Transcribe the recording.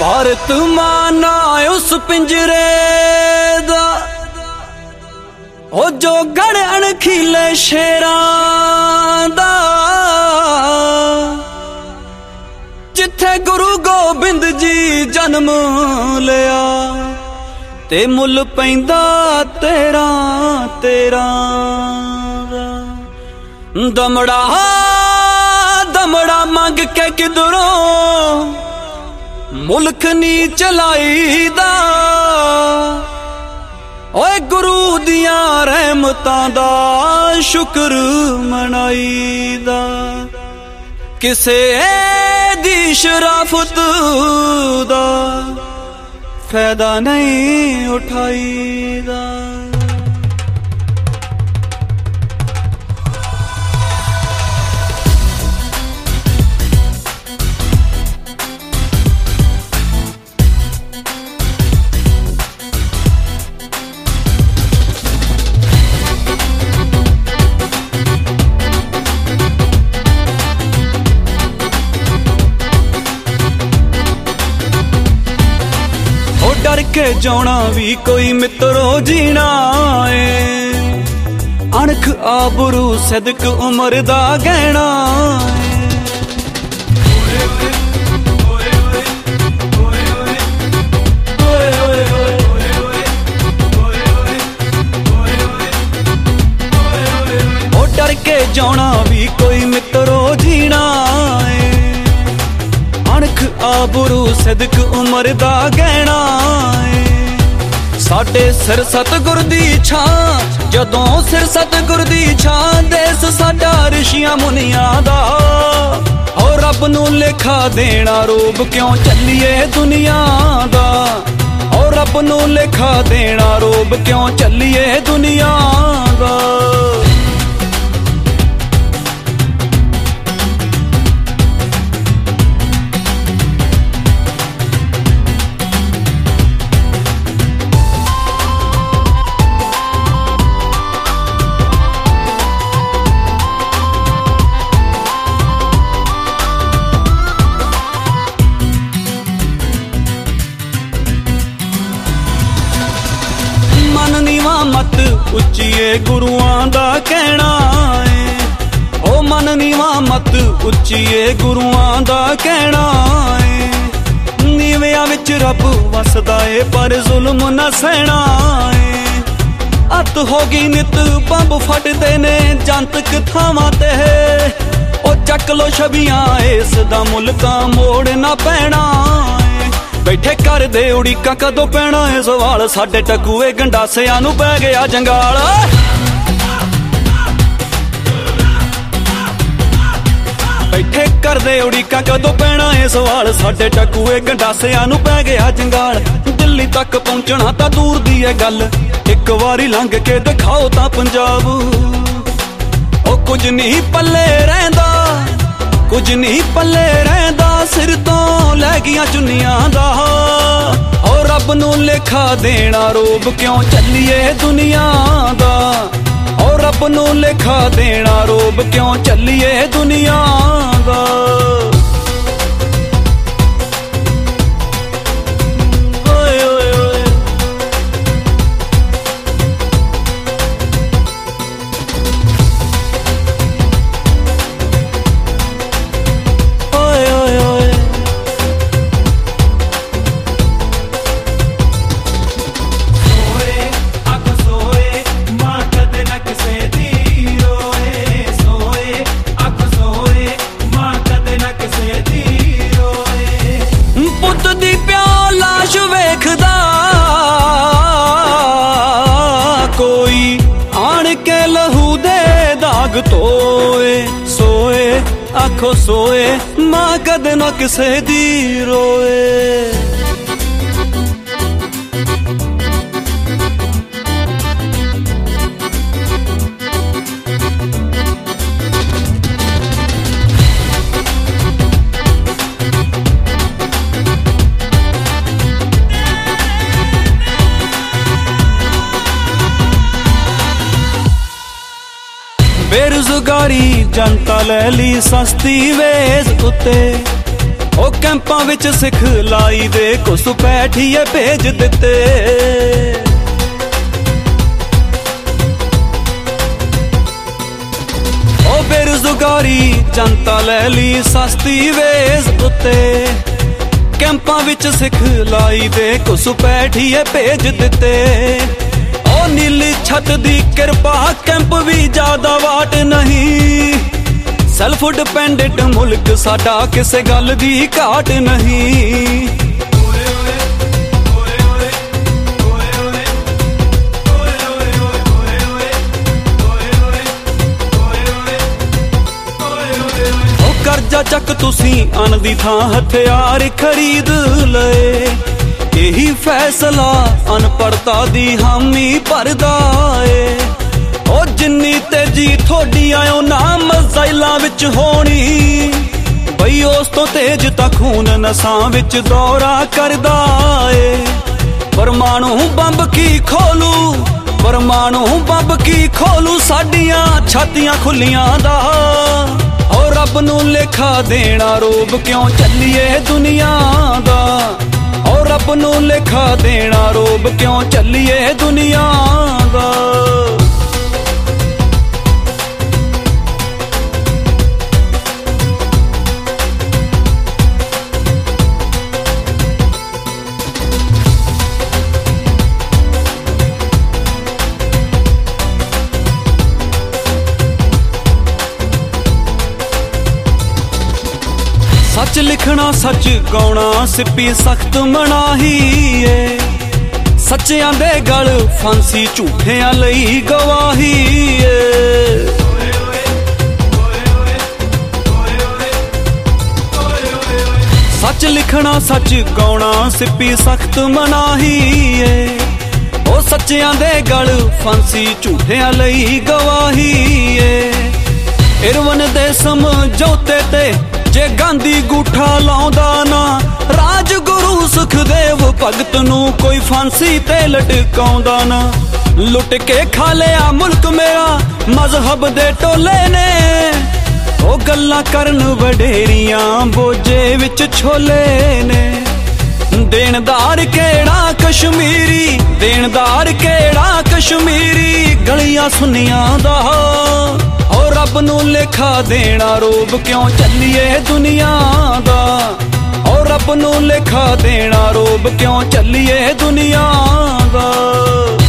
ਭਾਰਤ ਮਾਨਾ उस पिंजरे दा ओ जो गण अणखीले शेरां दा जिथे गुरु गोबिंद जी जन्म लिया ते मुल पैंदा तेरा तेरा दमड़ा दमड़ा मंग के किधरों मुल्क नी चलाईदा ओए गुरु दियां रहमतां दा शुक्र मनाईदा किसे दी शराफत दा फायदा नहीं उठाईदा। डर के जाना भी कोई मित्रो जीना है अणख आबरू सदक उमर दा गहना ओ डर के जाना भी कोई मित्रो जीना है अणख आबरू सदक उमर दा गहना साडे सिर सतगुर दी छां जदों सिर सतगुर दी छां देस साडा ऋषियां मुनियां दा और रब नूं लेखा देना रूप क्यों चलिए दुनिया दा और रब नूं लेखा देना रूप क्यों चलिए दुनिया दा। मत उच्चीए गुरुआं दा कहना है ओ मन नीवा मत उच्चीए गुरुआं दा कहना है नीवियां विच रब वसदा है पर जुल्म न सहना है अत होगी नित बंब फटदे ने जंतक थावां ते ओ चक लो छबियां इस दा मुल तां मोड़ ना पैना बैठे कर दे उड़ीका कदों पैना है सवाल साडे टकूए गंडासियां नूं पै गया जंगाल बैठे कर दे उड़ीका कदों पैना है सवाल साडे टकूए गंडासियां नूं पै गया जंगाल दिल्ली तक पहुंचना तां दूर दी है गल एक वारी लंघ के दिखाओ तां पंजाब ओ कुछ नहीं पल्ले रहिंदा कुछ नहीं पल्ले रहिंदा सिर तो लै गईयां चुन्नियां दा और रब नूं लेखा देना रूप क्यों चलिए दुनिया दा और रब नूं लेखा देना रूप क्यों चलिए दुनिया दा। कोई आन के लहू दे दाग तोए सोए आखो सोए मां कदे ना किसे दी रोए। बेरोजगारी जनता ले ली सस्ती वेज उत्ते ਉਹ ਕੈਂਪਾਂ ਵਿੱਚ ਸਿਖਲਾਈ ਦੇ ਘੁਸਪੈਠੀਏ ਭੇਜ ਦਿੱਤੇ। ਉਹ ਬੇਰੁਜ਼ਗਾਰੀ ਜਨਤਾ ਲੈ ਲਈ ਸਸਤੀ ਵੇਜ਼ ਉੱਤੇ। ਕੈਂਪਾਂ ਵਿੱਚ ਸਿਖਲਾਈ ਦੇ ਘੁਸਪੈਠੀਏ ਭੇਜ ਦਿੱਤੇ। ਉਹ ਨੀਲੀ ਛੱਤ ਦੀ ਕਿਰਪਾ ਕੈਂਪ ਵੀ ਜ਼ਿਆਦਾ ਵਾਟ ਨਹੀਂ। ਸੈਲਫ ਡਿਪੈਂਡੈਂਟ ਮੁਲਕ ਸਾਡਾ ਕਿਸੇ ਗੱਲ ਦੀ ਘਾਟ ਨਹੀਂ। ਉਹ ਕਰਜ਼ਾ ਚੱਕ ਤੁਸੀਂ ਅੰਨ ਦੀ ਥਾਂ ਹਥਿਆਰ ਖਰੀਦ ਲਏ। ਇਹੀ ਫੈਸਲਾ ਅਨਪੜ੍ਹਤਾ ਦੀ ਹਾਮੀ ਭਰਦਾ ਏ। ਉਹ ਜਿੰਨੀ ਤੇਜ਼ੀ ਥੋਡੀ ਆਇਓ ਨਾ ਮਜ਼ਾਈਲਾਂ ਵਿੱਚ ਹੋਣੀ, ਬਈ ਉਸ ਤੋਂ ਤੇਜ਼ ਤਾਂ ਖੂਨ ਨਸਾਂ ਵਿੱਚ ਦੌਰਾ ਕਰਦਾ ਏ। ਪਰਮਾਣੂ ਬੰਬ ਕੀ ਖੋਲੂ, ਪਰਮਾਣੂ ਬੰਬ ਕੀ ਖੋਲੂ ਸਾਡੀਆਂ ਛਾਤੀਆਂ ਖੁੱਲੀਆਂ ਦਾ। ਉਹ ਰੱਬ ਨੂੰ ਲੇਖਾ ਦੇਣਾ ਰੋਬ ਕਿਉਂ ਚੱਲੀਏ ਦੁਨੀਆ ਦਾ। ਉਹ ਰੱਬ ਨੂੰ ਲੇਖਾ ਦੇਣਾ ਰੋਬ ਕਿਉਂ ਚੱਲੀਏ ਦੁਨੀਆ ਦਾ। ਸੱਚ ਲਿਖਣਾ ਸੱਚ ਗਾਉਣਾ ਸਿੱਪੀ ਸਖਤ ਮਨਾਹੀ ਏ। ਸੱਚਿਆਂ ਦੇ ਗਲ ਫਾਂਸੀ ਝੂਠਿਆਂ ਲਈ ਗਵਾਹੀ ਏ। ਸੱਚ ਲਿਖਣਾ ਸੱਚ ਗਾਉਣਾ ਸਿੱਪੀ ਸਖਤ ਮਨਾਹੀ ਏ। ਉਹ ਸੱਚਿਆਂ ਦੇ ਗਲ ਫਾਂਸੀ ਝੂਠਿਆਂ ਲਈ ਗਵਾਹੀ ਏ। ਇਰਵਨ ਦੇ ਸਮਝੌਤੇ ਤੇ ਜੇ ਗਾਂਧੀ ਗੂਠਾ ਲਾਉਂਦਾ ਨਾ, ਰਾਜਗੁਰੂ ਸੁਖਦੇਵ ਭਗਤ ਨੂੰ ਕੋਈ ਫਾਂਸੀ ਤੇ ਲਟਕਾਉਂਦਾ ਨਾ। ਲੁੱਟ ਕੇ ਖਾ ਲਿਆ ਮੁਲਕ ਮੇਰਾ ਮਜ਼ਹਬ ਦੇ ਟੋਲੇ ਨੇ। ਉਹ ਗੱਲਾਂ ਕਰਨ ਵਡੇਰੀਆਂ ਬੋਝੇ ਵਿੱਚ ਛੋਲੇ ਨੇ। ਦੇਣਦਾਰ ਕਿਹੜਾ ਕਸ਼ਮੀਰੀ, ਦੇਣਦਾਰ ਕਿਹੜਾ ਕਸ਼ਮੀਰੀ ਗਲੀਆਂ ਸੁੰਨੀਆਂ ਦਾ। ਉਹ ਰੱਬ ਨੂੰ ਲੇਖਾ ਦੇਣਾ ਰੋਬ ਕਿਉਂ ਚੱਲੀਏ ਦੁਨੀਆ ਦਾ। ਉਹ ਰੱਬ ਨੂੰ ਲੇਖਾ ਦੇਣਾ ਰੋਬ ਕਿਉਂ ਚੱਲੀਏ ਦੁਨੀਆ ਦਾ।